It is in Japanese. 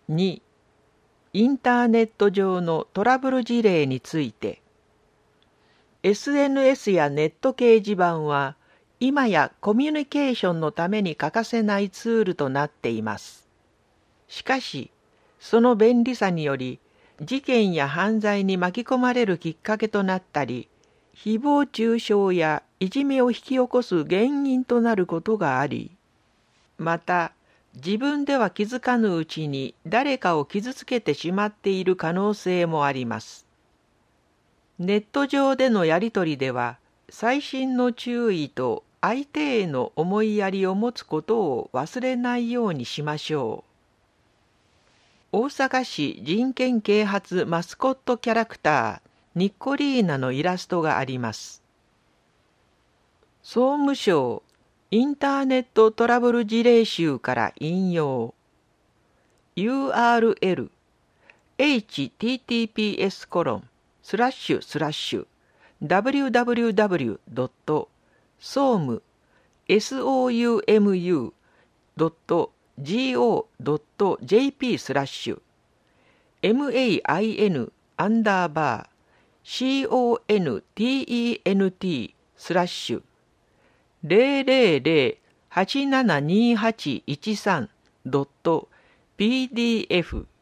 2、インターネット上のトラブル事例について。SNS やネット掲示板は、今やコミュニケーションのために欠かせないツールとなっています。しかし、その便利さにより、事件や犯罪に巻き込まれるきっかけとなったり、誹謗中傷やいじめを引き起こす原因となることがあり、また、自分では気づかぬうちに誰かを傷つけてしまっている可能性もあります。ネット上でのやりとりでは、細心の注意と相手への思いやりを持つことを忘れないようにしましょう。大阪市人権啓発マスコットキャラクター、ニッコリーナのイラストがあります。総務省インターネットトラブル事例集から引用。URL https://www.soumu.go.jp/main_content/000872813.pdf